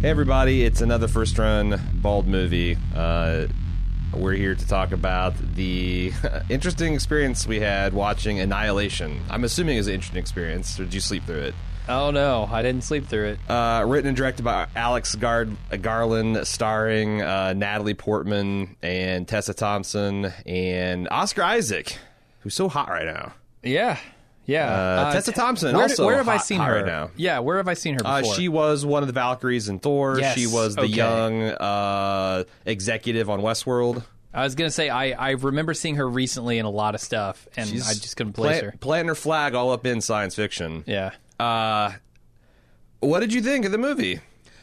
Hey everybody, it's another First Run Bald movie. We're here to talk about the interesting experience we had watching Annihilation. I'm assuming it was an interesting experience, or did you sleep through it? Oh no, I didn't sleep through it. Written and directed by Alex Garland, starring Natalie Portman and Tessa Thompson and Oscar Isaac, who's so hot right now. Yeah. Tessa Thompson where also have hot, I seen hot her right now. Yeah, where have I seen her before? She was one of the Valkyries in Thor. Yes, She was the young executive on Westworld. I was going to say, I remember seeing her recently in a lot of stuff, and I just couldn't place her. Planting her flag all up in science fiction. Yeah. What did you think of the movie?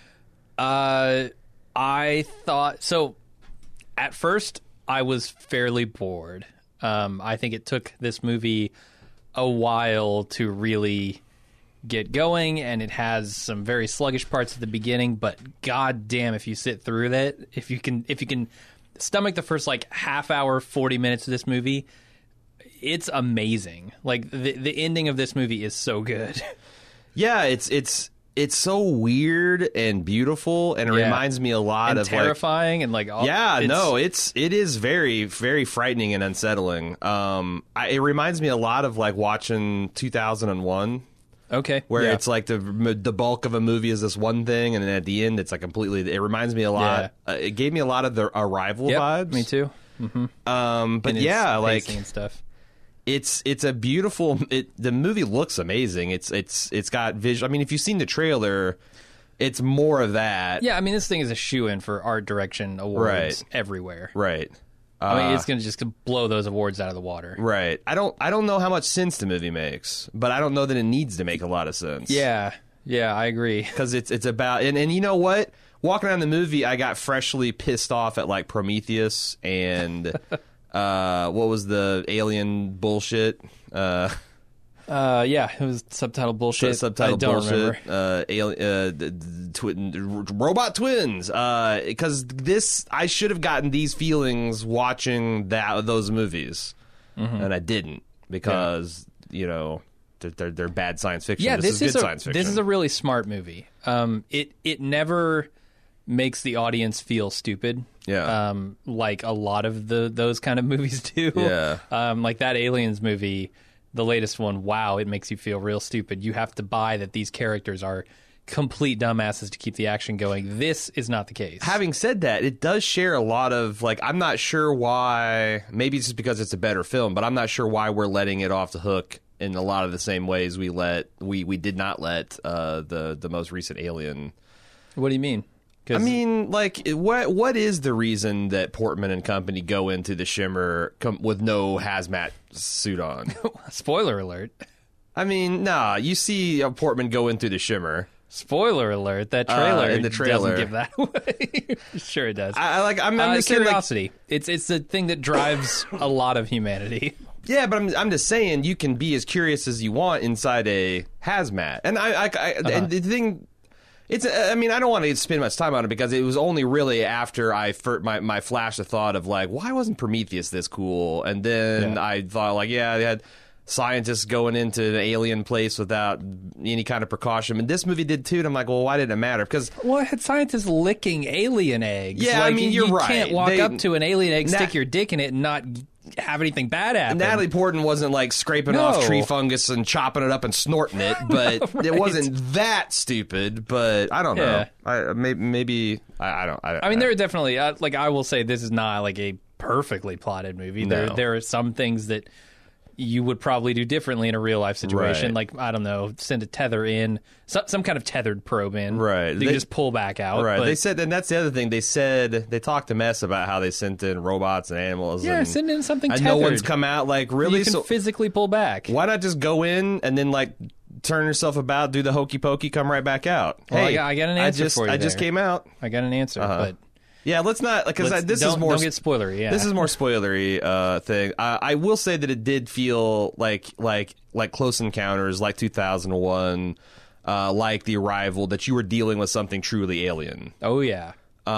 I thought... So, at first, I was fairly bored. I think it took this movie a while to really get going, and it has some very sluggish parts at the beginning, but god damn if you sit through that, if you can stomach the first like half hour, 40 minutes of this movie, it's amazing. Like the ending of this movie is so good. Yeah, it's so weird and beautiful, and it reminds me a lot of terrifying and like it is very, very frightening and unsettling. It reminds me a lot of like watching 2001. Okay, where it's like the bulk of a movie is this one thing, and then at the end it's like completely. It reminds me a lot. Yeah. It gave me a lot of the Arrival vibes. Me too. Mm-hmm. But yeah, like and stuff. It's a beautiful. The movie looks amazing. It's got visual. I mean, if you've seen the trailer, it's more of that. Yeah, I mean, this thing is a shoe-in for art direction awards everywhere. Right. I mean, it's going to just blow those awards out of the water. Right. I don't know how much sense the movie makes, but I don't know that it needs to make a lot of sense. Yeah, I agree. Because it's about and you know what? Walking around the movie, I got freshly pissed off at like Prometheus and what was the alien bullshit? Yeah, it was subtitle bullshit. I don't remember. Robot twins. Because I should have gotten these feelings watching those movies, and I didn't because they're bad science fiction. Yeah, this is good science fiction. This is a really smart movie. It never makes the audience feel stupid. Yeah. Like a lot of those kind of movies do. Yeah. Like that Aliens movie. The latest one, wow, it makes you feel real stupid. You have to buy that these characters are complete dumbasses to keep the action going. This is not the case. Having said that, it does share a lot of, like, I'm not sure why, maybe it's just because it's a better film, but I'm not sure why we're letting it off the hook in a lot of the same ways we did not let the most recent Alien. What do you mean? I mean, like, what is the reason that Portman and company go into the Shimmer with no hazmat suit on? Spoiler alert. I mean, nah, you see Portman go in through the Shimmer. Spoiler alert, that trailer, in the trailer doesn't give that away. Sure it does. I'm just saying, curiosity. It's the thing that drives a lot of humanity. Yeah, but I'm just saying you can be as curious as you want inside a hazmat. And and the thing... I mean, I don't want to spend much time on it because it was only really after my flash of thought of like, why wasn't Prometheus this cool? And then I thought like, yeah, they had scientists going into an alien place without any kind of precaution. And this movie did too. And I'm like, well, why did it matter? Because it had scientists licking alien eggs. Yeah, like, I mean, you're right. You can't walk up to an alien egg, stick your dick in it, and not have anything bad happen. Natalie Portman wasn't like scraping off tree fungus and chopping it up and snorting it, but right. It wasn't that stupid. But I don't know. Maybe I don't. I mean, there are definitely like I will say this is not like a perfectly plotted movie. No. There are some things that you would probably do differently in a real life situation. Right. Like, I don't know, send a tether in, some kind of tethered probe in. Right. They just pull back out. Right. But, They said, and that's the other thing. They talked to Mess about how they sent in robots and animals. Yeah, and, send in something and tethered. no one's come out. Like, really? You can physically pull back. Why not just go in and then, like, turn yourself about, do the hokey pokey, come right back out? Well, hey, I got an answer for you I just came out. I got an answer, but... Yeah, let's not, because this is more... Don't get spoilery, yeah. This is more spoilery thing. I will say that it did feel like Close Encounters, like 2001, like The Arrival, that you were dealing with something truly alien. Oh, yeah.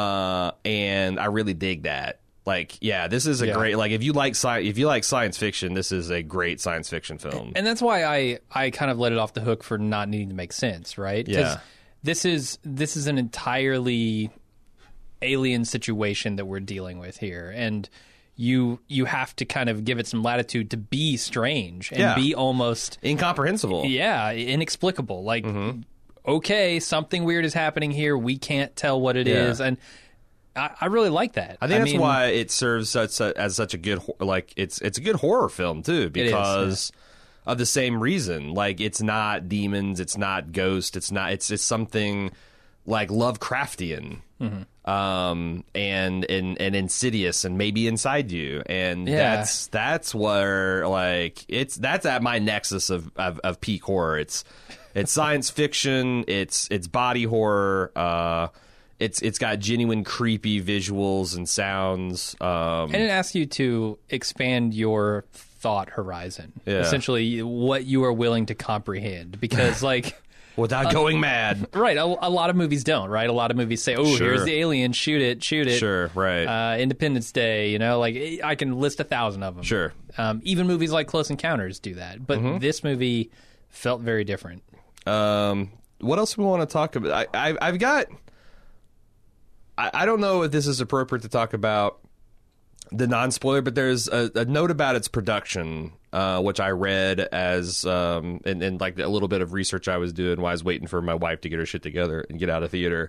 And I really dig that. Like, yeah, this is a great, like, if you like science fiction, this is a great science fiction film. And that's why I kind of let it off the hook for not needing to make sense, right? Yeah. this is an entirely alien situation that we're dealing with here, and you have to kind of give it some latitude to be strange and be almost incomprehensible. Yeah, inexplicable. Like, okay, something weird is happening here. We can't tell what it is, and I really like that. I think that's why it serves as such a good it's a good horror film too, because of the same reason. Like, it's not demons, it's not ghosts, it's something like Lovecraftian. And insidious and maybe inside you, and that's where like that's at my nexus of peak horror. It's science fiction, it's body horror, it's got genuine creepy visuals and sounds, and it asks you to expand your thought horizon, essentially what you are willing to comprehend, because like without going mad. Right. A lot of movies don't, right? A lot of movies say, here's the alien, shoot it. Sure, right. Independence Day, you know, like I can list 1,000 of them. Sure. Even movies like Close Encounters do that. But this movie felt very different. What else do we want to talk about? I've got... I don't know if this is appropriate to talk about the non-spoiler, but there's a note about its production, which I read as in like a little bit of research I was doing while I was waiting for my wife to get her shit together and get out of theater.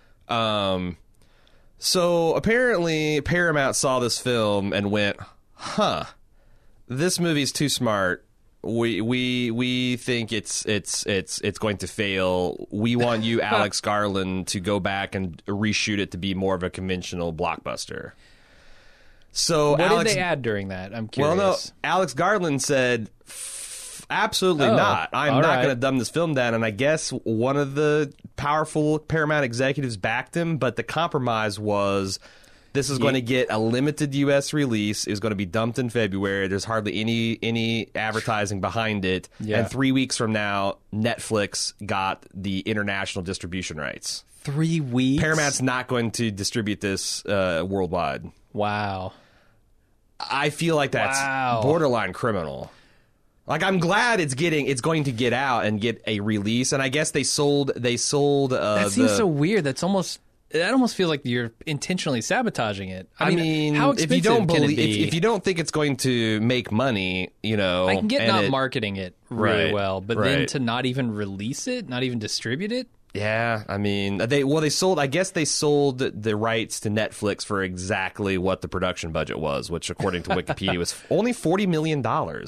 So apparently Paramount saw this film and went, this movie's too smart. We think it's going to fail. We want you, Alex Garland, to go back and reshoot it to be more of a conventional blockbuster. So what did they add during that? I'm curious. Well, no, Alex Garland said, absolutely not. I'm not going to dumb this film down. And I guess one of the powerful Paramount executives backed him, but the compromise was this is going to get a limited U.S. release. It's going to be dumped in February. There's hardly any advertising behind it. Yeah. And 3 weeks from now, Netflix got the international distribution rights. 3 weeks? Paramount's not going to distribute this worldwide. Wow. I feel like that's borderline criminal. Like, I'm glad it's going to get out and get a release, and I guess they sold that seems so weird. That almost feels like you're intentionally sabotaging it. I mean, how expensive can it be? If you don't think it's going to make money, you know, I can get not marketing it really well, but then to not even release it, not even distribute it. Yeah, I mean, they sold. I guess they sold the rights to Netflix for exactly what the production budget was, which, according to Wikipedia, was only $40 million.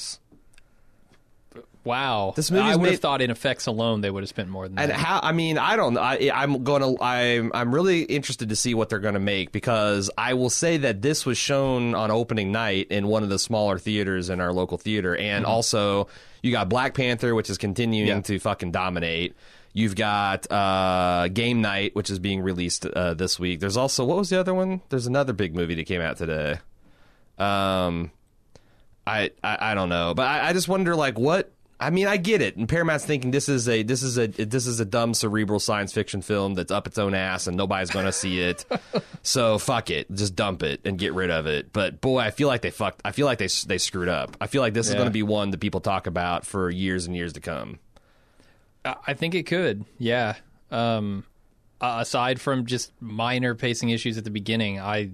Wow, this movie. I would have thought in effects alone they would have spent more than that. And how? I mean, I don't know. I'm really interested to see what they're going to make, because I will say that this was shown on opening night in one of the smaller theaters in our local theater, and also you got Black Panther, which is continuing to fucking dominate. You've got Game Night, which is being released this week. There's also, what was the other one? There's another big movie that came out today. I don't know, but I just wonder, like, what. I mean, I get it, and Paramount's thinking this is a dumb cerebral science fiction film that's up its own ass and nobody's going to see it. So fuck it, just dump it and get rid of it. But boy, I feel like they screwed up. I feel like this is going to be one that people talk about for years and years to come. I think it could, yeah. Aside from just minor pacing issues at the beginning, I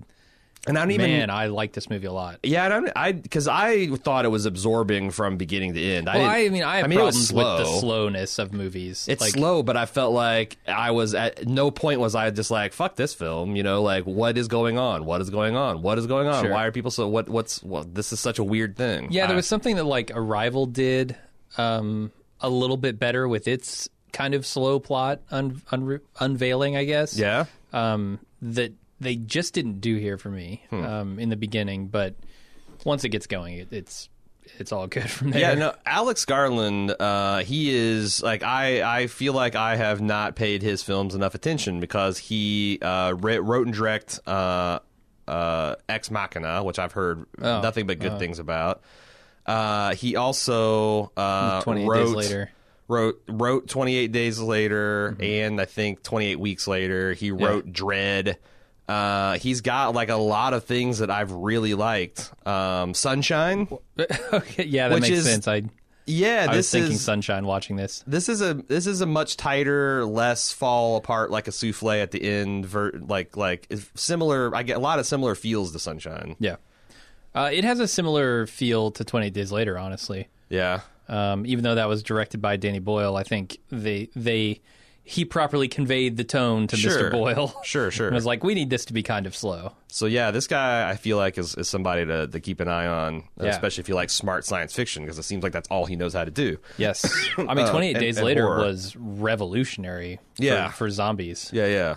like this movie a lot. Yeah, because I thought it was absorbing from beginning to end. I have problems with the slowness of movies. It's slow, but I felt like I was at no point was I just like, fuck this film, you know, like, what is going on? What is going on? What is going on? Sure. Why are people so this is such a weird thing. Yeah, there was something that like Arrival did a little bit better with its kind of slow plot unveiling, I guess. Yeah. That they just didn't do here for me in the beginning, but once it gets going, it's all good from there. Yeah, no, Alex Garland, he is like I feel like I have not paid his films enough attention, because he wrote and directed Ex Machina, which I've heard nothing but good things about. He also 28 Days Later. Wrote 28 Days Later, and I think 28 Weeks Later. He wrote Dread. He's got like a lot of things that I've really liked. Sunshine. Okay, yeah, that makes sense. Yeah, I was thinking Sunshine watching this. This is a much tighter, less fall apart like a souffle at the end. Like it's similar. I get a lot of similar feels to Sunshine. Yeah, it has a similar feel to 28 Days Later, honestly. Yeah. Even though that was directed by Danny Boyle, I think he properly conveyed the tone to Mr. Boyle. Sure. And was like, we need this to be kind of slow. So yeah, this guy I feel like is somebody to keep an eye on, especially if you like smart science fiction, because it seems like that's all he knows how to do. Yes, I mean 28 Days Later horror. was revolutionary. For zombies. Yeah.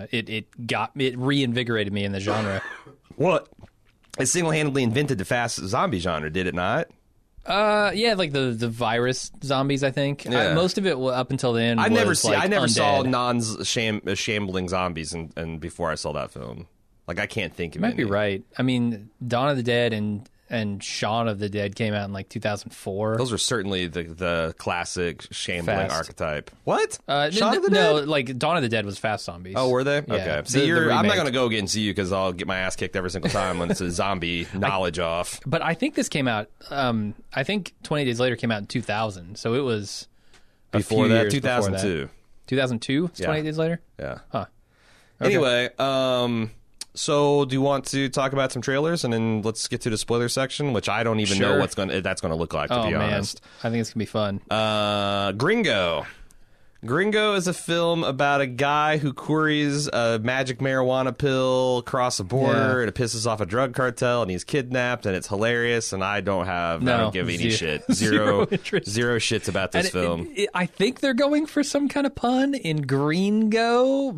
It reinvigorated me in the genre. Well, it single-handedly invented the fast zombie genre, did it not? Yeah, like the virus zombies. I think most of it up until then. I never saw undead. shambling zombies, and before I saw that film, like I can't think of. You might be right. I mean, Dawn of the Dead and Shaun of the Dead came out in like 2004. Those are certainly the classic shambling Fast. archetype. What? Shaun of the Dead? Like Dawn of the Dead was fast zombies. Oh, were they? Yeah. Okay. The See, I'm not remake. going to go against you because I'll get my ass kicked every single time when it's a zombie knowledge off. But I think this came out. I think 20 Days Later came out in 2000, so it was Before that, 2002. 2002. 2002. Yeah. 20 Days Later. Yeah. Huh. Okay. Anyway, so do you want to talk about some trailers and then let's get to the spoiler section, which I don't even know Sure. what that's going to look like, to be honest. I think it's gonna be fun. Gringo. Gringo is a film about a guy who queries a magic marijuana pill across the border and it pisses off a drug cartel and he's kidnapped and it's hilarious and I don't give any shit. Zero shits about this film. I think they're going for some kind of pun in Gringo,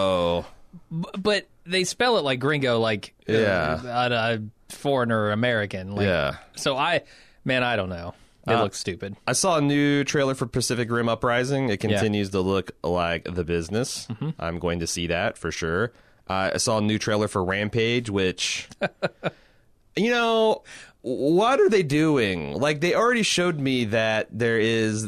but they spell it like Gringo, like a foreigner or American. Like, So I don't know. It looks stupid. I saw a new trailer for Pacific Rim Uprising. It continues to look like The Business. Mm-hmm. I'm going to see that for sure. I saw a new trailer for Rampage, which, what are they doing? Like, they already showed me that there is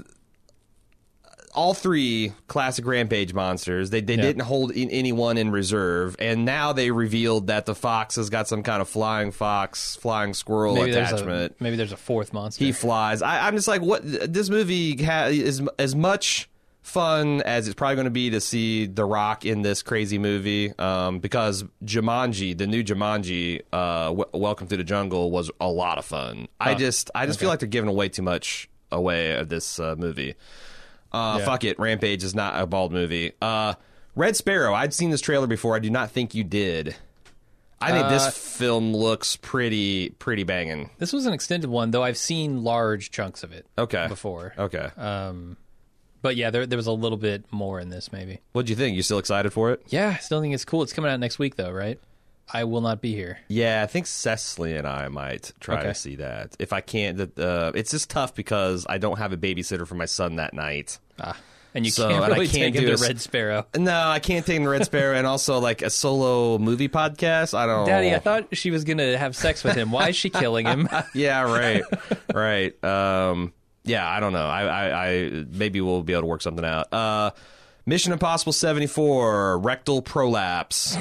all three classic Rampage monsters. They didn't hold anyone in reserve, and now they revealed that the fox has got some kind of flying squirrel attachment. Maybe there's a fourth monster. He flies. I'm just like, what? This movie is as much fun as it's probably going to be to see The Rock in this crazy movie, because Jumanji, the new Jumanji, Welcome to the Jungle, was a lot of fun. I just feel like they're giving away too much away of this movie. Fuck it, Rampage is not a bald movie. Red Sparrow, I'd seen this trailer before. I do not think you did. I think this film looks pretty banging. This was an extended one, though I've seen large chunks of it before. Okay. But yeah, there was a little bit more in this, maybe. What'd you think? You still excited for it? Yeah, I still think it's cool. It's coming out next week, though, right? I will not be here. Yeah, I think Cecily and I might try to see that. If I can't, it's just tough because I don't have a babysitter for my son that night. And you can't really take him to Red Sparrow. No, I can't take him to Red Sparrow, and also like a solo movie podcast. I don't. Daddy, I thought she was going to have sex with him. Why is she killing him? Yeah, right. Yeah, I don't know. I maybe we'll be able to work something out. Mission Impossible 74, rectal prolapse.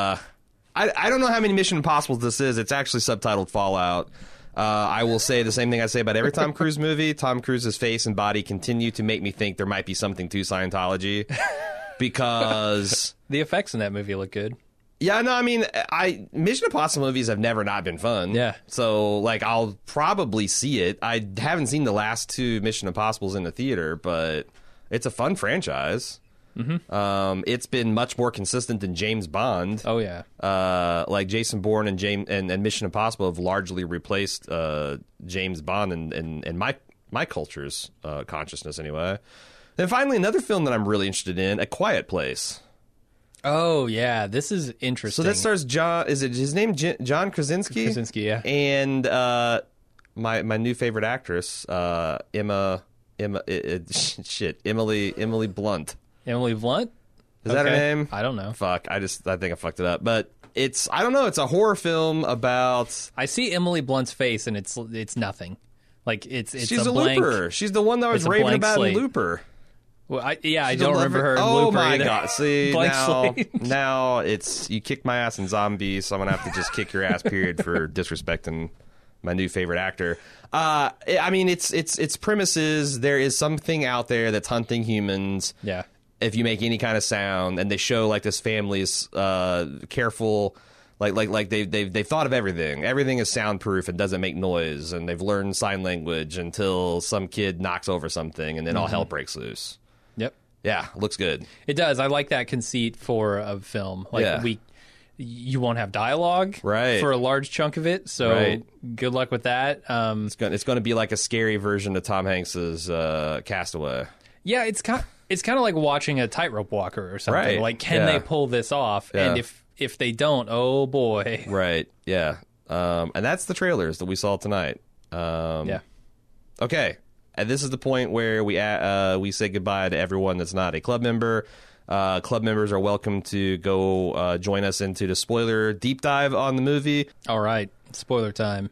I don't know how many Mission Impossibles this is. It's actually subtitled Fallout. I will say the same thing I say about every Tom Cruise movie. Tom Cruise's face and body continue to make me think there might be something to Scientology, because the effects in that movie look good. Yeah, no, I mean, Mission Impossible movies have never not been fun. Yeah. So, like, I'll probably see it. I haven't seen the last two Mission Impossibles in the theater, but it's a fun franchise. Mm-hmm. It's been much more consistent than James Bond. Oh, yeah. Like, Jason Bourne and Mission Impossible have largely replaced James Bond in my culture's consciousness, anyway. Then finally, another film that I'm really interested in, A Quiet Place. Oh, yeah. This is interesting. So that stars John... Is it his name? John Krasinski? Krasinski, yeah. And my new favorite actress, Emily Blunt. Emily Blunt? Is that her name? I don't know. Fuck. I think I fucked it up. But I don't know. It's a horror film about... I see Emily Blunt's face, and it's nothing. Like, it's She's a blank... Looper. She's the one that was raving about slate. in Looper. Well, I don't remember her in Oh Looper my either. god! See Slate. now it's you kicked my ass in Zombies, so I'm gonna have to just kick your ass. Period for disrespecting my new favorite actor. I mean, its premises. There is something out there that's hunting humans. Yeah. If you make any kind of sound, and they show like this family's careful, like they've thought of everything. Everything is soundproof and doesn't make noise, and they've learned sign language until some kid knocks over something, and then all hell breaks loose. Yep. Yeah, looks good. It does. I like that conceit for a film. Like you won't have dialogue for a large chunk of it, so good luck with that. It's going to be like a scary version of Tom Hanks's Castaway. Yeah, it's kind of like watching a tightrope walker or something. Right. Like, can they pull this off? Yeah. And if they don't, oh boy. Right. Yeah. And that's the trailers that we saw tonight. Yeah. Okay. And this is the point where we say goodbye to everyone that's not a club member. Club members are welcome to go join us into the spoiler deep dive on the movie. All right. Spoiler time.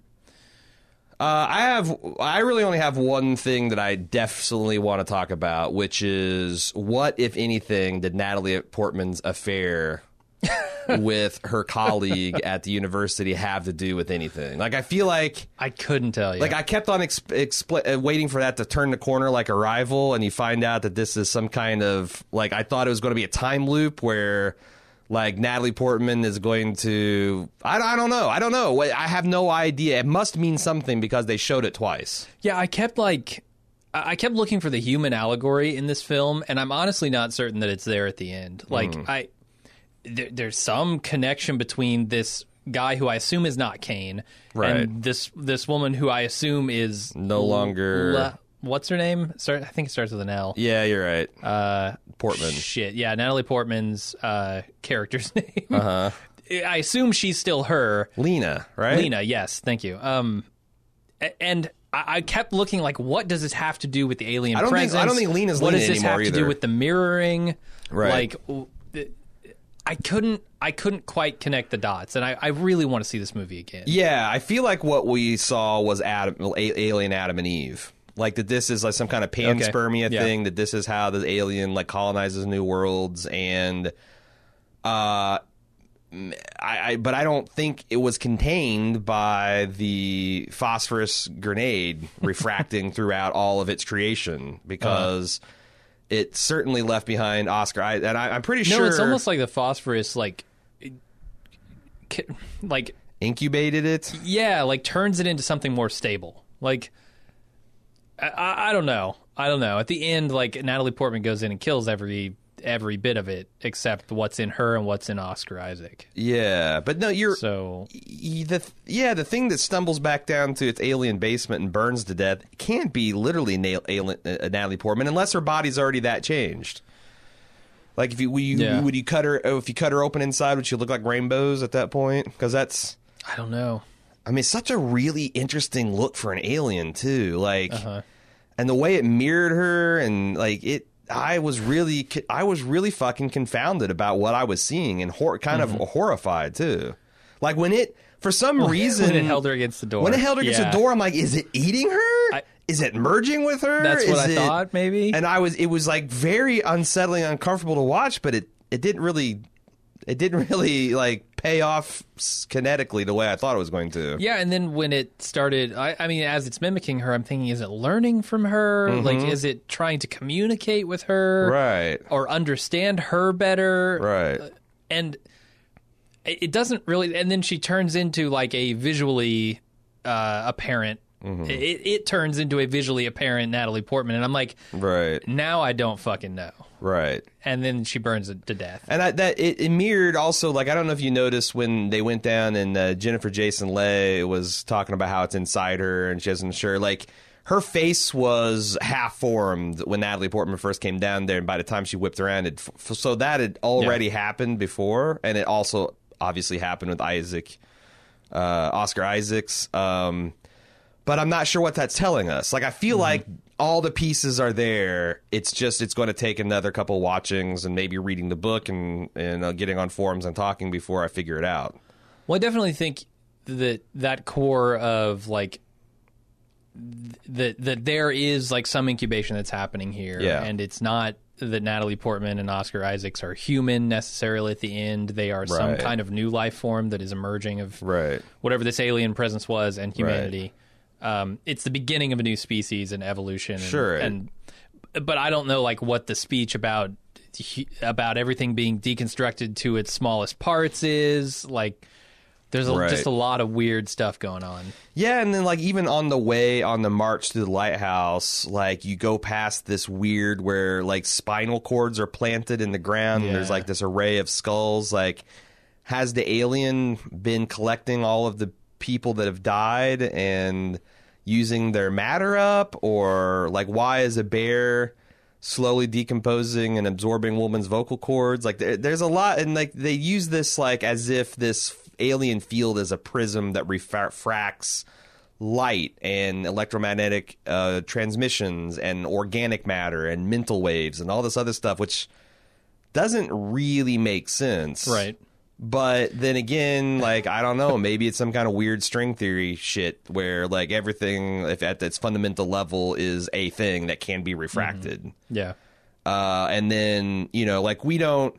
I really only have one thing that I definitely want to talk about, which is what, if anything, did Natalie Portman's affair with her colleague at the university have to do with anything? Like, I feel like I couldn't tell you. Like, I kept on waiting for that to turn the corner like Arrival, and you find out that this is some kind of, like, I thought it was going to be a time loop where, like, Natalie Portman is going to... I don't know. I have no idea. It must mean something because they showed it twice. Yeah, I kept looking for the human allegory in this film, and I'm honestly not certain that it's there at the end. Like, there's some connection between this guy who I assume is not Kane, and this woman who I assume is no longer... what's her name? I think it starts with an L. Yeah, you're right. Portman. Shit, yeah, Natalie Portman's character's name. I assume she's still her. Lena, right? Lena, yes, thank you. And I kept looking like, what does this have to do with the alien presence? I don't think Lena's what Lena does this anymore have either. to do with the mirroring? Right. Like, I couldn't quite connect the dots, and I really want to see this movie again. Yeah, I feel like what we saw was Alien Adam and Eve. Like, that this is like some kind of panspermia thing, that this is how the alien like colonizes new worlds, and but I don't think it was contained by the phosphorus grenade refracting throughout all of its creation, because it certainly left behind Oscar. And I'm pretty sure... No, it's almost like the phosphorus, like incubated it? Yeah, like turns it into something more stable. Like, I don't know. At the end, like, Natalie Portman goes in and kills every bit of it except what's in her and what's in Oscar Isaac. Yeah, but no, the thing that stumbles back down to its alien basement and burns to death can't be literally Natalie Portman unless her body's already that changed. Like, if you cut her open inside, would she look like rainbows at that point? Because that's... I don't know. I mean, it's such a really interesting look for an alien too. Like, and the way it mirrored her, and like it, I was really fucking confounded about what I was seeing, and kind of horrified too. Like, when it, for some reason, when it held her against the door. When it held her against the door, I'm like, is it eating her? Is it merging with her? That's what I thought, maybe. And it was like very unsettling, uncomfortable to watch, but it didn't really like pay off kinetically the way I thought it was going to. Yeah, and then when it started, I mean, as it's mimicking her, I'm thinking, is it learning from her? Like, is it trying to communicate with her? Right. Or understand her better? Right. And it doesn't really, and then she turns into like a visually apparent, it turns into a visually apparent Natalie Portman, and I'm like, right. Now I don't fucking know. Right. And then she burns it to death. And it mirrored also, like, I don't know if you noticed when they went down and Jennifer Jason Leigh was talking about how it's inside her and she wasn't sure. Like, her face was half formed when Natalie Portman first came down there, and by the time she whipped around, so that had already happened before, and it also obviously happened with Oscar Isaacs. But I'm not sure what that's telling us. Like, I feel like all the pieces are there. It's going to take another couple watchings and maybe reading the book and getting on forums and talking before I figure it out. Well, I definitely think that core of, like, that there is, like, some incubation that's happening here. Yeah. And it's not that Natalie Portman and Oscar Isaacs are human necessarily at the end. They are some kind of new life form that is emerging of whatever this alien presence was and humanity. It's the beginning of a new species and evolution. But I don't know like what the speech about everything being deconstructed to its smallest parts is. Like, there's just a lot of weird stuff going on. Yeah, and then like even on the march to the lighthouse, like you go past this weird where like spinal cords are planted in the ground and there's like this array of skulls. Like, has the alien been collecting all of the people that have died and using their matter up? Or like, why is a bear slowly decomposing and absorbing a woman's vocal cords? Like, there's a lot, and like they use this like as if this alien field is a prism that refracts light and electromagnetic transmissions and organic matter and mental waves and all this other stuff, which doesn't really make sense. Right. But then again, like, I don't know, maybe it's some kind of weird string theory shit where like everything, if at its fundamental level, is a thing that can be refracted. Yeah. And then, you know, like we don't,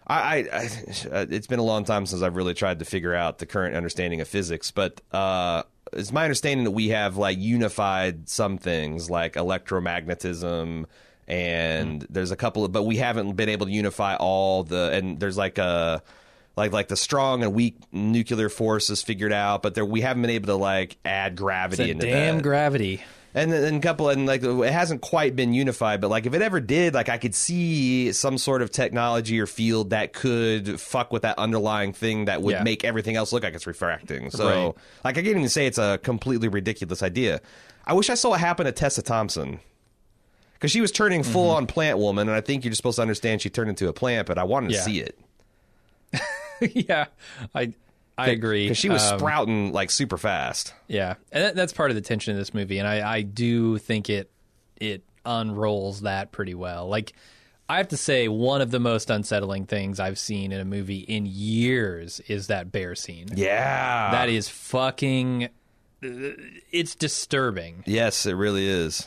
it's been a long time since I've really tried to figure out the current understanding of physics, but it's my understanding that we have like unified some things like electromagnetism, and there's a couple of, but we haven't been able to unify all the, and there's like a, like the strong and weak nuclear forces figured out, but we haven't been able to like add gravity into damn that. Gravity. And then a couple, and like it hasn't quite been unified, but like if it ever did, like I could see some sort of technology or field that could fuck with that underlying thing that would make everything else look like it's refracting. So like I can't even say it's a completely ridiculous idea. I wish I saw what happened to Tessa Thompson, because she was turning full on plant woman, and I think you're supposed to understand she turned into a plant, but I wanted to see it. Yeah, I agree. Because she was sprouting like super fast. Yeah, and that's part of the tension of this movie, and I do think it unrolls that pretty well. Like, I have to say, one of the most unsettling things I've seen in a movie in years is that bear scene. Yeah. That is fucking... It's disturbing. Yes, it really is.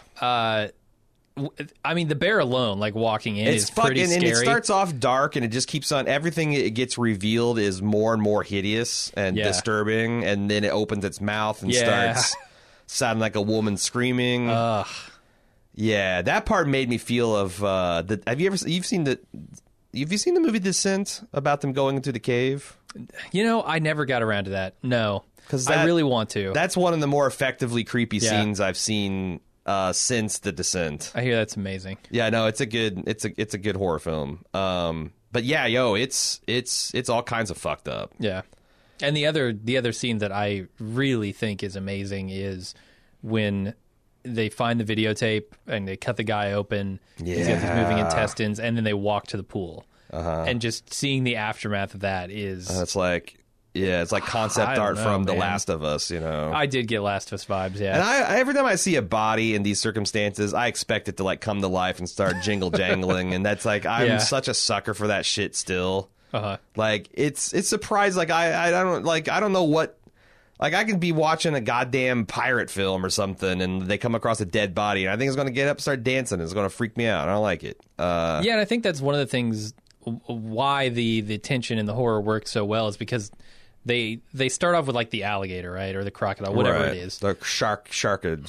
I mean, the bear alone, like walking in, is pretty scary. And it starts off dark, and it just keeps on. Everything it gets revealed is more and more hideous and disturbing, and then it opens its mouth and starts sounding like a woman screaming. Ugh. Yeah, that part made me feel of have you seen the movie Descent, about them going into the cave? You know, I never got around to that. No, because I really want to. That's one of the more effectively creepy scenes I've seen since The Descent. I hear that's amazing. Yeah, no, it's a good horror film. But yeah, it's all kinds of fucked up. Yeah. And the other scene that I really think is amazing is when they find the videotape and they cut the guy open. Yeah. He's got these moving intestines, and then they walk to the pool. And just seeing the aftermath of that is... it's like... Yeah, it's like concept art from The Last of Us, you know. I did get Last of Us vibes, yeah. And every time I see a body in these circumstances, I expect it to like come to life and start jingle jangling, and that's like I'm such a sucker for that shit still. Like it's surprised. Like I don't know what. Like I can be watching a goddamn pirate film or something, and they come across a dead body, and I think it's going to get up and start dancing. It's going to freak me out. I don't like it. Yeah, and I think that's one of the things why the tension in the horror works so well is because they start off with like the alligator, right, or the crocodile, whatever it is, the sharkadile.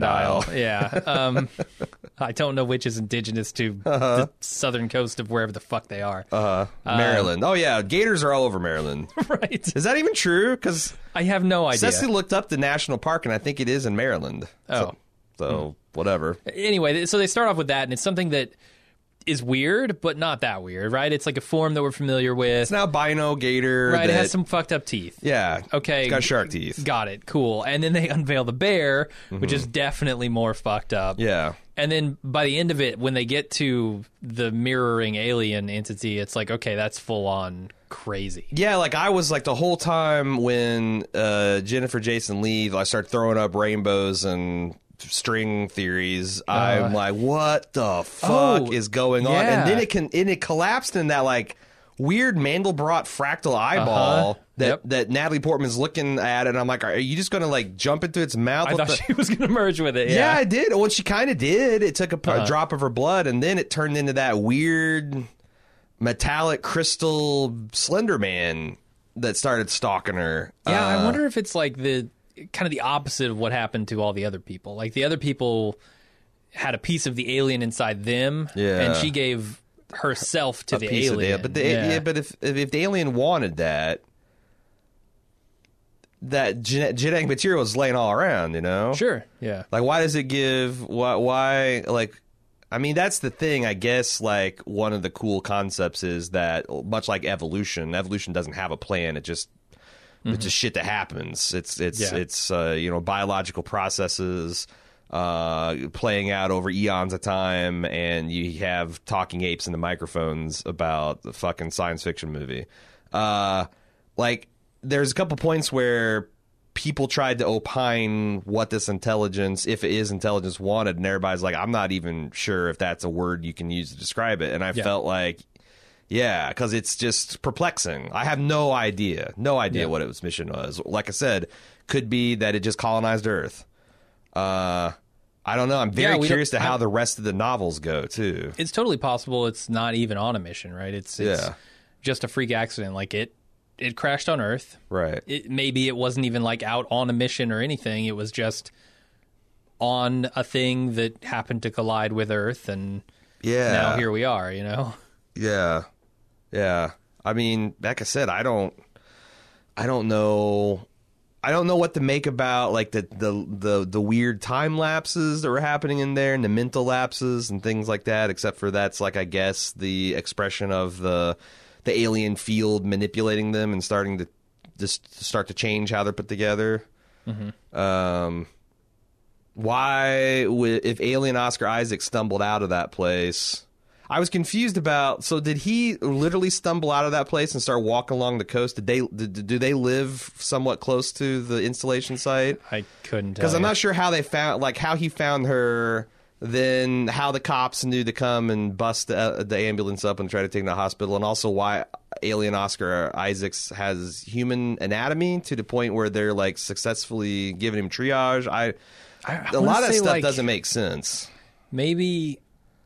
Yeah. I don't know which is indigenous to the southern coast of wherever the fuck they are. Maryland. Oh yeah, gators are all over Maryland. Right? Is that even true? Because I have no idea. Cecily looked up the national park, and I think it is in Maryland. So whatever. Anyway, so they start off with that, and it's something that is weird, but not that weird, right? It's like a form that we're familiar with. It's an albino gator. Right, it has some fucked up teeth. Yeah. Okay. It's got shark teeth. Got it. Cool. And then they unveil the bear, which is definitely more fucked up. Yeah. And then by the end of it, when they get to the mirroring alien entity, it's like, okay, that's full on crazy. Yeah, like I was like the whole time when Jennifer Jason Leigh, I started throwing up rainbows and string theories, I'm like, what the fuck is going on? And then it collapsed in that like weird Mandelbrot fractal eyeball that Natalie Portman's looking at, and I'm like, are you just going to like jump into its mouth? I thought she was going to merge with it. Yeah, I did. Well, she kind of did. It took a drop of her blood, and then it turned into that weird metallic crystal Slender Man that started stalking her. Yeah, I wonder if it's like the kind of the opposite of what happened to all the other people. Like the other people had a piece of the alien inside them, and she gave herself to the alien. But if the alien wanted that genetic material is laying all around, you know? Sure, yeah. Like, why does it give? Why? Like, I mean, that's the thing. I guess like one of the cool concepts is that much like evolution doesn't have a plan. It just it's just shit that happens. It's biological processes playing out over eons of time, and you have talking apes in the microphones about the fucking science fiction movie. Like, there's a couple points where people tried to opine what this intelligence, if it is intelligence, wanted, and everybody's like, I'm not even sure if that's a word you can use to describe it. And I felt like, because it's just perplexing. I have no idea what its mission was. Like I said, could be that it just colonized Earth. I don't know. I'm very curious to how the rest of the novels go, too. It's totally possible it's not even on a mission, right? It's just a freak accident. Like, it crashed on Earth. Right. Maybe it wasn't even, like, out on a mission or anything. It was just on a thing that happened to collide with Earth, and now here we are, you know? Yeah. Yeah. I mean, like I said, I don't know what to make about like the weird time lapses that were happening in there and the mental lapses and things like that, except for that's like, I guess, the expression of the alien field manipulating them and starting to start to change how they're put together. Mm-hmm. If alien Oscar Isaac stumbled out of that place, I was confused about. So did he literally stumble out of that place and start walking along the coast? Do they live somewhat close to the installation site? I couldn't tell. Because I'm not sure how they found, like how he found her, then how the cops knew to come and bust the ambulance up and try to take him to the hospital, and also why alien Oscar Isaacs has human anatomy to the point where they're like successfully giving him triage. A lot of that stuff like, doesn't make sense. Maybe.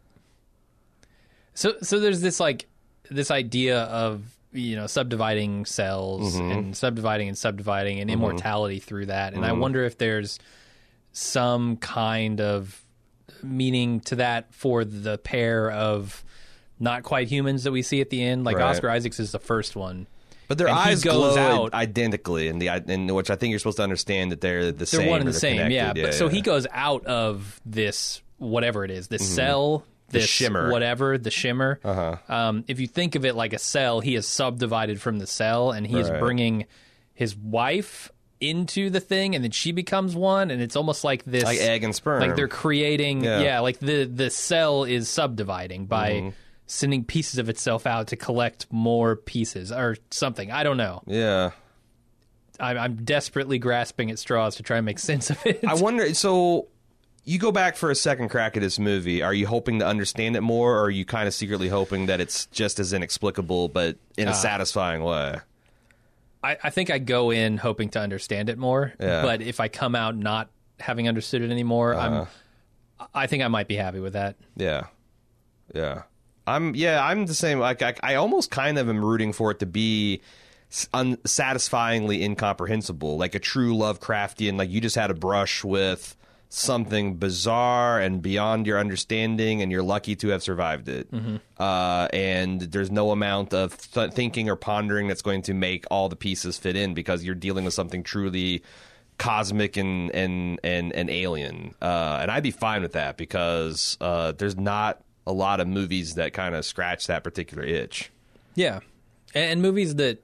So there's this idea of, you know, subdividing cells and subdividing and immortality through that. And I wonder if there's some kind of meaning to that for the pair of not quite humans that we see at the end. Like Oscar Isaacs is the first one. But their eyes glow identically, in which I think you're supposed to understand that they're the same. They're one and the same, yeah. So he goes out of this, whatever it is, this cell, this shimmer. Whatever, the shimmer. If you think of it like a cell, he is subdivided from the cell, and he is bringing his wife into the thing, and then she becomes one, and it's almost like this, like egg and sperm. Like they're creating, like the cell is subdividing by sending pieces of itself out to collect more pieces or something. I don't know. Yeah. I'm desperately grasping at straws to try and make sense of it. I wonder, so you go back for a second crack at this movie. Are you hoping to understand it more, or are you kind of secretly hoping that it's just as inexplicable but in a satisfying way? I think I go in hoping to understand it more, but if I come out not having understood it anymore, I think I might be happy with that. Yeah. Yeah. I'm the same. Like I almost kind of am rooting for it to be unsatisfyingly incomprehensible, like a true Lovecraftian, like you just had a brush with something bizarre and beyond your understanding, and you're lucky to have survived it. And there's no amount of thinking or pondering that's going to make all the pieces fit in, because you're dealing with something truly cosmic and alien. And I'd be fine with that, because there's not a lot of movies that kind of scratch that particular itch. Yeah. And movies that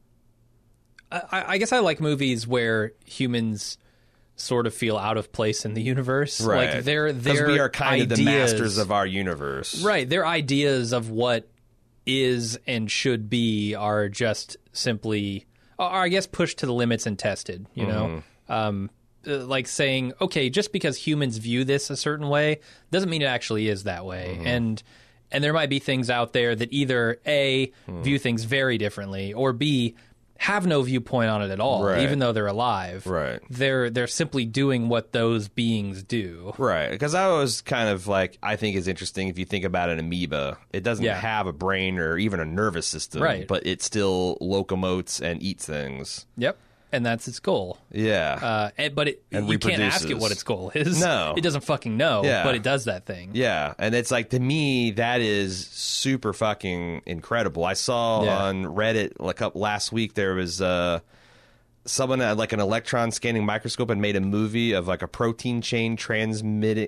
I guess I like movies where humans sort of feel out of place in the universe. Right. Like their because we are kind ideas, of the masters of our universe. Right. Their ideas of what is and should be are just simply, I guess, pushed to the limits and tested, you know? Like saying, okay, just because humans view this a certain way doesn't mean it actually is that way. And And there might be things out there that either A, view things very differently, or B, have no viewpoint on it at all, Right. even though they're alive. Right. They're simply doing what those beings do. Right, because I was kind of like, I think it's interesting if you think about an amoeba. It doesn't Yeah. have a brain or even a nervous system, Right. but it still locomotes and eats things. Yep. And that's its goal. Yeah. But And you can't ask it reproduces. what its goal is. No. It doesn't fucking know, Yeah. but it does that thing. Yeah, and it's like, to me, that is super fucking incredible. I saw Yeah. on Reddit last week, there was someone at like an electron scanning microscope and made a movie of like a protein chain transmitting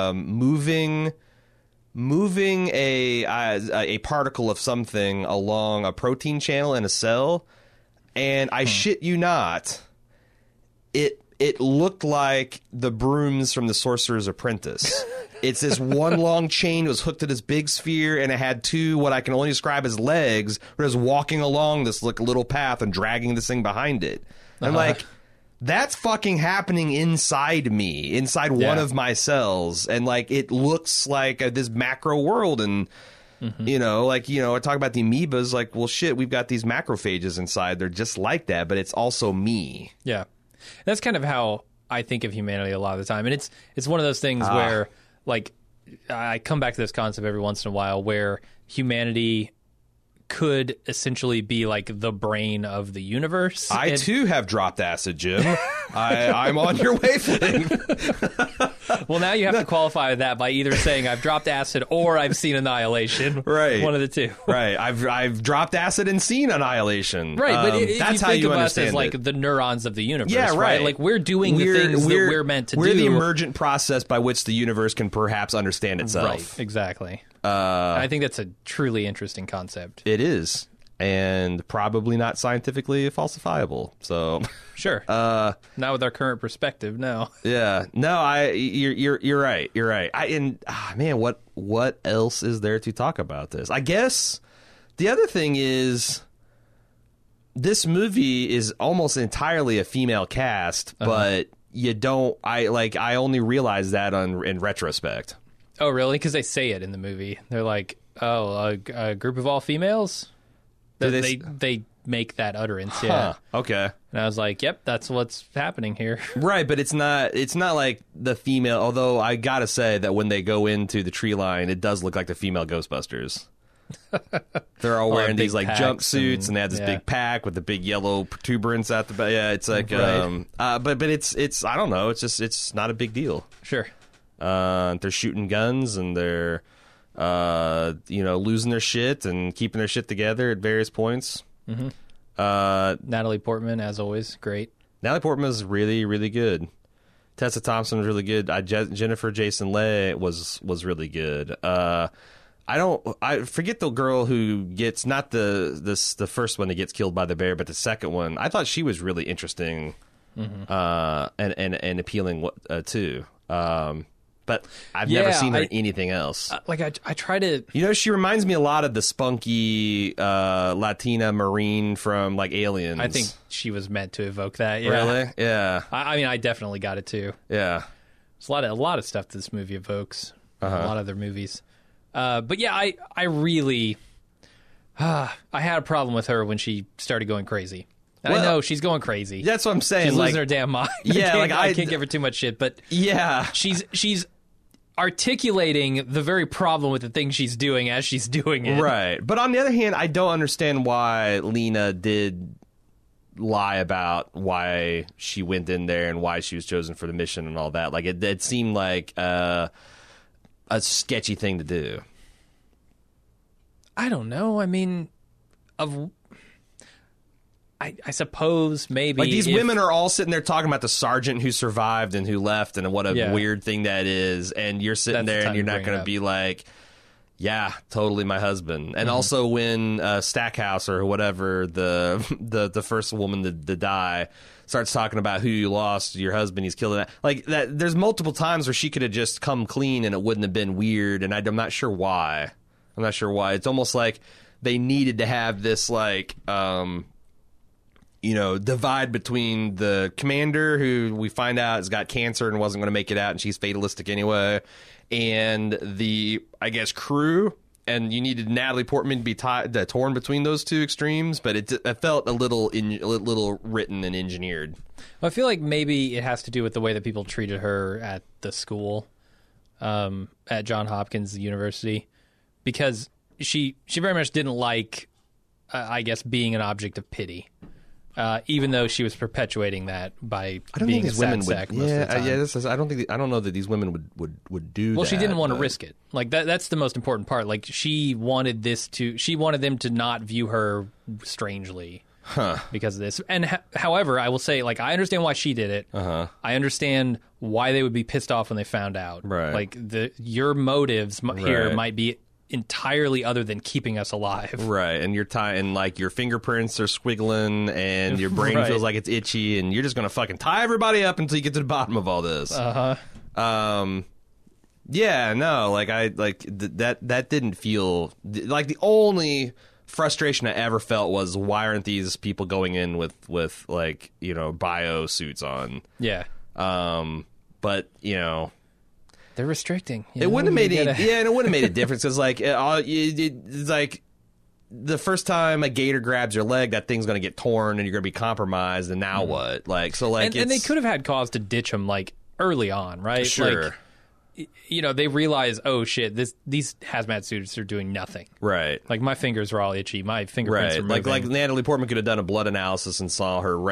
moving a particle of something along a protein channel in a cell, and I shit you not, it looked like the brooms from the Sorcerer's Apprentice. It's this one long chain. It was hooked to this big sphere, and it had two, what I can only describe as legs, but it was walking along this like little path and dragging this thing behind it. I'm like, that's fucking happening inside me, inside one Yeah. of my cells, and like it looks like this macro world. And I talk about the amoebas, like, well, shit, we've got these macrophages inside. They're just like that, but it's also me. Yeah. That's kind of how I think of humanity a lot of the time. And it's one of those things where, like, I come back to this concept every once in a while where humanity could essentially be like the brain of the universe. I too have dropped acid, Jim. I'm on your wavelength. Well, now you have to qualify that by either saying I've dropped acid or I've seen Annihilation. Right. One of the two. Right. I've dropped acid and seen Annihilation. Right, but if that's you how think you of us understand as like it. the neurons of the universe, Yeah, right. Like we're doing the things that we're meant to do. We're the emergent process by which the universe can perhaps understand itself. Right, exactly. I think that's a truly interesting concept. It is. And probably not scientifically falsifiable. So, Sure. Not with our current perspective, no. yeah, no, you're right. You're right. Man, what else is there to talk about this? I guess the other thing is this movie is almost entirely a female cast, but you don't. I only realized that in retrospect. Oh, really? Because they say it in the movie. They're like, "Oh, a group of all females." Do They make that utterance, yeah. Okay. And I was like, "Yep, that's what's happening here." Right, but it's not like the female. Although I gotta say that when they go into the tree line, it does look like the female Ghostbusters. They're all wearing big these like packs jumpsuits, and they have this yeah. big pack with the big yellow protuberance at the back. Yeah, it's like, Right. but it's I don't know. It's not a big deal. Sure. They're shooting guns and they're losing their shit and keeping their shit together at various points. Mm-hmm. Natalie Portman, as always, great. Natalie Portman is really, really good. Tessa Thompson was really good. Jennifer Jason Leigh was really good. I forget the girl who gets, not the first one that gets killed by the bear, but the second one. I thought she was really interesting, and appealing too. But I've never seen her in anything else. I try to... She reminds me a lot of the spunky Latina Marine from like Aliens. I think she was meant to evoke that, yeah. Really? Yeah. I mean, I definitely got it, too. Yeah. There's a lot of stuff this movie evokes. A lot of other movies. But yeah, I really... I had a problem with her when she started going crazy. I know she's going crazy. That's what I'm saying. She's losing her damn mind. Yeah, I can't give her too much shit, but yeah, she's articulating the very problem with the thing she's doing as she's doing it. Right. But on the other hand, I don't understand why Lena did lie about why she went in there and why she was chosen for the mission and all that. Like it seemed like a sketchy thing to do. I don't know. I mean, I suppose maybe like these women are all sitting there talking about the sergeant who survived and who left and what a weird thing that is, and you're sitting there and you're not going to be like, yeah, totally my husband. And also when Stackhouse or whatever, the first woman to die, starts talking about who you lost, your husband, he's killed. Like that, there's multiple times where she could have just come clean and it wouldn't have been weird, and I'm not sure why. It's almost like they needed to have this like divide between the commander, who we find out has got cancer and wasn't going to make it out, and she's fatalistic anyway, and the, I guess, crew and you needed Natalie Portman to be torn between those two extremes, but it felt a little written and engineered. Well, I feel like maybe it has to do with the way that people treated her at the school, at Johns Hopkins University, because she very much didn't like, I guess, being an object of pity. Even though she was perpetuating that by being a sad sack most of the time. I don't know that these women would do that. Well, she didn't want to risk it. Like that's the most important part. Like she wanted them to not view her strangely because of this. And however, I will say, like, I understand why she did it. I understand why they would be pissed off when they found out. Right. Like your motives here might be entirely other than keeping us alive. Right, and like your fingerprints are squiggling and your brain feels like it's itchy and you're just going to fucking tie everybody up until you get to the bottom of all this. Yeah, no, like that didn't feel like the only frustration I ever felt was why aren't these people going in with like, you know, bio suits on? Yeah. But, you know, they're restricting. It wouldn't have made it wouldn't have made a difference because like it's like the first time a gator grabs your leg, that thing's going to get torn and you're going to be compromised. And now what? Like so, like and they could have had cause to ditch him like early on, right? Sure. Like, you know, they realize, oh shit, these hazmat suits are doing nothing. Right. Like my fingers are all itchy. My fingerprints are moving. Like Natalie Portman could have done a blood analysis and saw her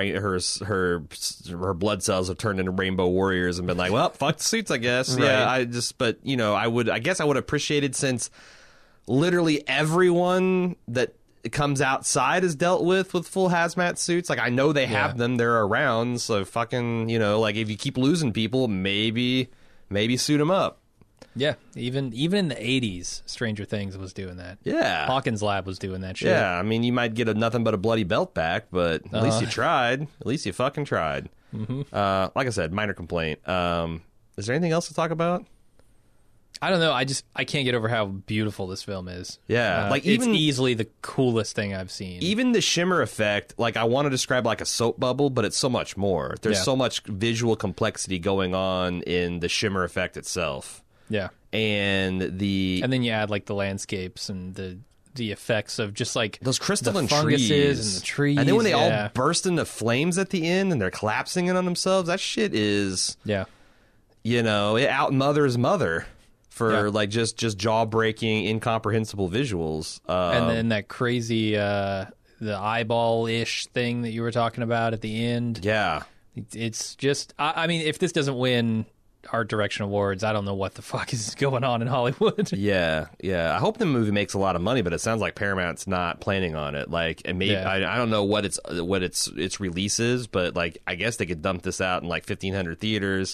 blood cells have turned into rainbow warriors and been like, well, fuck the suits, I guess. Right. Yeah, but you know, I guess I would appreciate it since literally everyone that comes outside is dealt with full hazmat suits. Like I know they have them, they're around. So fucking, you know, like if you keep losing people, maybe suit them up. Yeah, even in the 80s, Stranger Things was doing that. Yeah. Hawkins Lab was doing that shit. Yeah, I mean, you might get nothing but a bloody belt back, but at least you tried. At least you fucking tried. Like I said, minor complaint. Is there anything else to talk about? I don't know. I can't get over how beautiful this film is. Yeah. Like it's easily the coolest thing I've seen. Even the shimmer effect, like I want to describe like a soap bubble, but it's so much more. There's so much visual complexity going on in the shimmer effect itself. Yeah. And then you add like the landscapes and the effects of just like those crystalline the funguses trees and the trees. And then when they all burst into flames at the end and they're collapsing in on themselves, that shit is, you know, it outmothers Mother for like just jaw-breaking, incomprehensible visuals. And then that crazy the eyeball-ish thing that you were talking about at the end. Yeah. It's just, I mean, if this doesn't win Art Direction Awards, I don't know what the fuck is going on in Hollywood. Yeah. I hope the movie makes a lot of money, but it sounds like Paramount's not planning on it. Like, and maybe I don't know what its release is, but like I guess they could dump this out in like 1,500 theaters.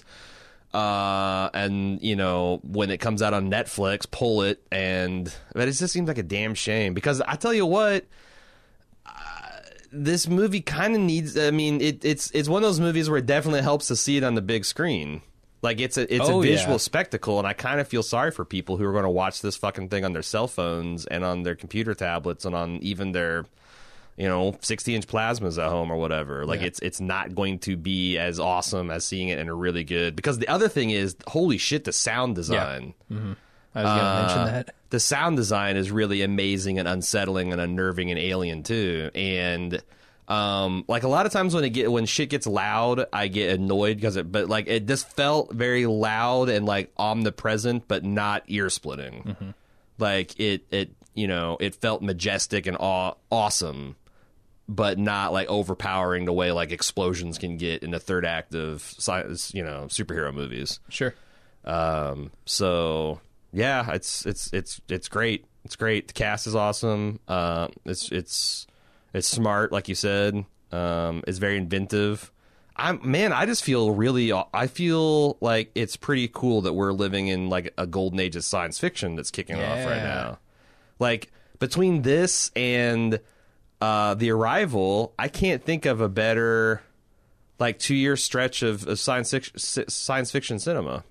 And you know, when it comes out on Netflix, pull it, but it just seems like a damn shame because I tell you what, this movie kind of needs. I mean, it's one of those movies where it definitely helps to see it on the big screen. Like it's a visual spectacle, and I kind of feel sorry for people who are going to watch this fucking thing on their cell phones and on their computer tablets and on even their, you know, 60-inch plasmas at home or whatever. Like it's not going to be as awesome as seeing it in a really good. Because the other thing is, holy shit, the sound design. Yeah. Mm-hmm. I was going to mention that. The sound design is really amazing and unsettling and unnerving and alien too. And like a lot of times when shit gets loud, I get annoyed but like it just felt very loud and like omnipresent, but not ear splitting. Mm-hmm. Like it you know, it felt majestic and awesome, but not like overpowering the way like explosions can get in the third act of, you know, superhero movies. Sure. So yeah, it's great. It's great. The cast is awesome. It's smart, like you said. It's very inventive. I just feel I feel like it's pretty cool that we're living in like a golden age of science fiction that's kicking off right now. Like between this and The Arrival, I can't think of a better like 2-year stretch of science fiction cinema.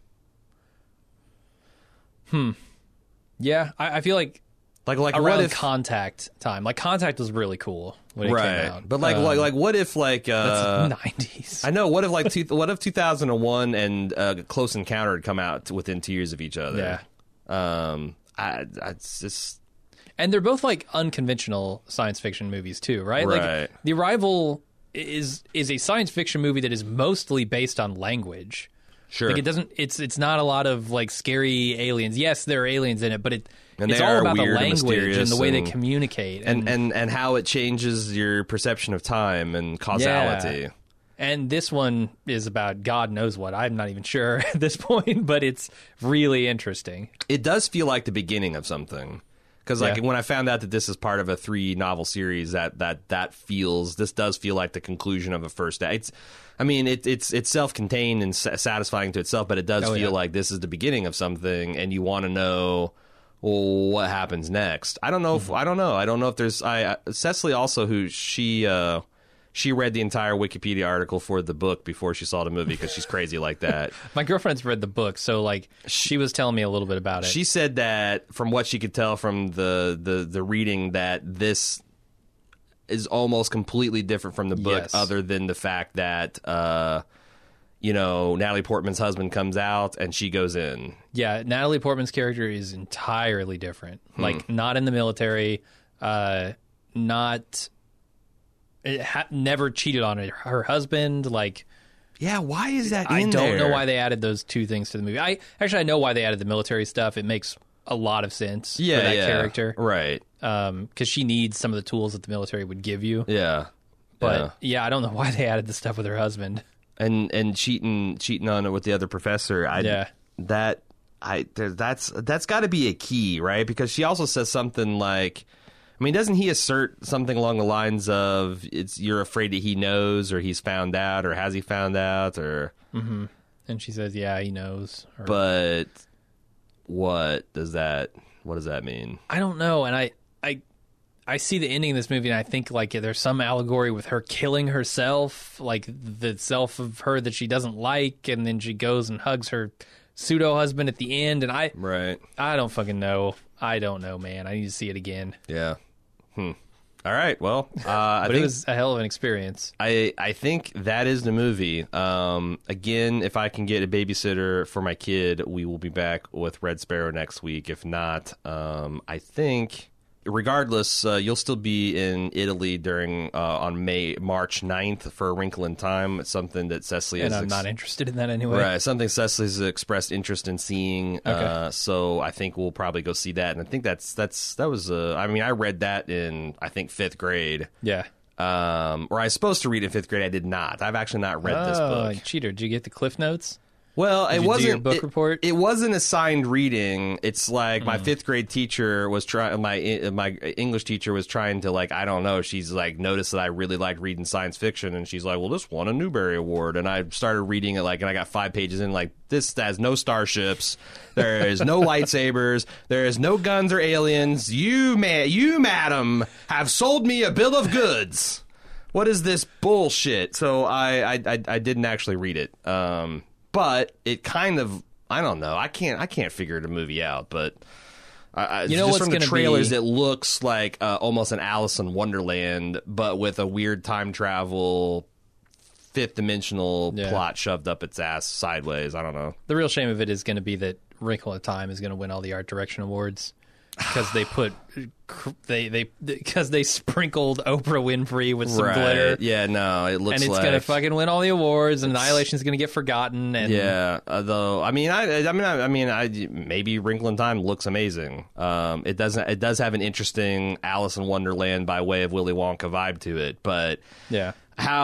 Yeah, I feel like around what if Contact time. Like Contact was really cool when it came out. But like what if like that's 90s. I know, what if like what if 2001 and Close Encounter had come out within 2 years of each other? Yeah. it's just. And they're both like unconventional science fiction movies too, right? Right. Like The Arrival is a science fiction movie that is mostly based on language. Sure. Like it doesn't. It's not a lot of like scary aliens. Yes, there are aliens in it, but it's they all are about the weird and language and mysterious the way they and- communicate And how it changes your perception of time and causality. Yeah. And this one is about God knows what. I'm not even sure at this point, but it's really interesting. It does feel like the beginning of something. Because like Yeah. when I found out that this is part of a 3-novel series, this does feel like the conclusion of a first act. It's self-contained and satisfying to itself, but it does feel like this is the beginning of something, and you want to know what happens next. I don't know if there's Cecily also, who she read the entire Wikipedia article for the book before she saw the movie because she's crazy like that. My girlfriend's read the book, so like she was telling me a little bit about it. She said that from what she could tell from the reading, that this is almost completely different from the book, Yes. other than the fact that Natalie Portman's husband comes out and she goes in. Yeah, Natalie Portman's character is entirely different. Like not in the military, never cheated on her husband. Like Yeah, why is that I in don't there? know why they added those two things to the movie. I know why they added the military stuff. It makes a lot of sense for that character, Right. because she needs some of the tools that the military would give you. Yeah. But yeah, I don't know why they added the stuff with her husband. And cheating on it with the other professor. That's got to be a key, right? Because she also says something like, doesn't he assert something along the lines of you're afraid that he knows, or he's found out, or has he found out, or Mm-hmm. And she says, yeah, he knows. But what does that mean? I don't know, and I see the ending of this movie, and I think like there's some allegory with her killing herself, like the self of her that she doesn't like, and then she goes and hugs her pseudo husband at the end, and I don't fucking know. I don't know, man. I need to see it again. Yeah. All right. Well, But it was a hell of an experience. I think that is the movie. Again, if I can get a babysitter for my kid, we will be back with Red Sparrow next week. If not, I think, regardless, you'll still be in Italy on March 9th for A Wrinkle in Time. It's something that Cecily And has I'm not interested in that anyway. Right, something Cecily's expressed interest in seeing. Okay. So I think we'll probably go see that. And I think that was I read that in, I think, 5th grade. Yeah. Or I was supposed to read it in 5th grade. I did not. I've actually not read this book. Cheater. Did you get the Cliff Notes? Well, Did it you wasn't do your book report? It wasn't assigned reading. It's like my 5th grade teacher was trying. My English teacher was trying to, like, I don't know. She's like noticed that I really liked reading science fiction, and she's like, "Well, this won a Newbery Award." And I started reading it, and I got 5 pages in, like, this has no starships, there is no lightsabers, there is no guns or aliens. You madam, have sold me a bill of goods. What is this bullshit? So I didn't actually read it. But it kind of, I don't know. I can't figure the movie out. But You know just what's from the gonna trailers, be- it looks like almost an Alice in Wonderland, but with a weird time travel, 5th dimensional plot shoved up its ass sideways. I don't know. The real shame of it is going to be that Wrinkle in Time is going to win all the art direction awards because they put because they sprinkled Oprah Winfrey with some glitter. Yeah, no, it looks And it's like going to fucking win all the awards, and Annihilation is going to get forgotten. And yeah, though maybe Wrinkle in Time looks amazing. It does have an interesting Alice in Wonderland by way of Willy Wonka vibe to it, but yeah,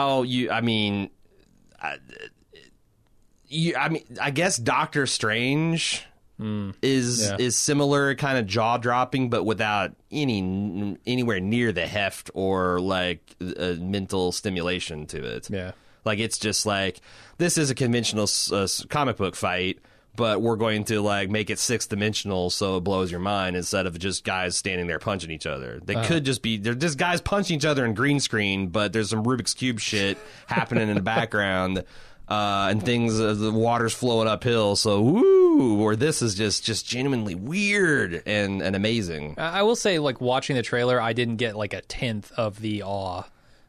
I guess Doctor Strange is similar, kind of jaw dropping, but without anywhere near the heft or like mental stimulation to it. Yeah. Like, it's just like, this is a conventional comic book fight, but we're going to like make it 6th dimensional so it blows your mind instead of just guys standing there punching each other. They could just be, they're just guys punching each other in green screen, but there's some Rubik's Cube shit happening in the background. And things, the water's flowing uphill. So, woo! Or this is just genuinely weird and amazing. I will say, like, watching the trailer, I didn't get like a tenth of the awe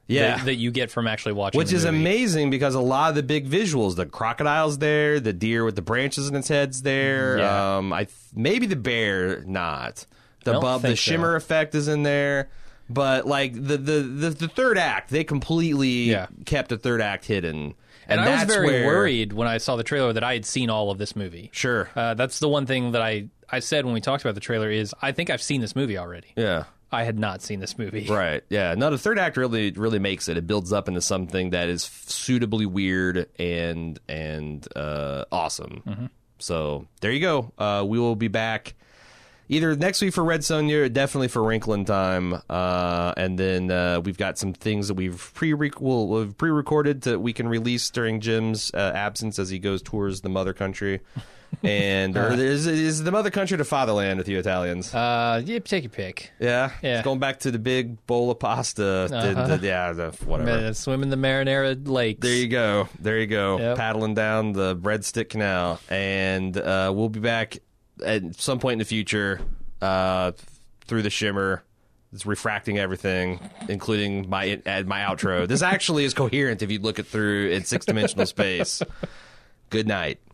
Yeah. that you get from actually watching Which the is movie. amazing because a lot of the big visuals, the crocodile's there, the deer with the branches in its head's there. Yeah. Maybe the bear not. I don't The think shimmer so. effect is in there. But like the third act, they completely kept the third act hidden. And I was that's very where, worried when I saw the trailer that I had seen all of this movie. Sure. That's the one thing that I said when we talked about the trailer is I think I've seen this movie already. Yeah. I had not seen this movie. Right. Yeah. No, the third act really makes it. It builds up into something that is suitably weird and awesome. Mm-hmm. So there you go. We will be back either next week for Red Sonja, or definitely for Wrinkle in Time, and then we've got some things that we've pre-recorded that we can release during Jim's absence as he goes tours the mother country. And or is the mother country to fatherland with you Italians? Yeah, take your pick. Yeah, Yeah. It's going back to the big bowl of pasta. Whatever. Swim in the Marinara Lakes. There you go. Yep. Paddling down the Breadstick Canal, and we'll be back at some point in the future through the shimmer. It's refracting everything, including my outro. This actually is coherent if you look it through in 6-dimensional space. Good night.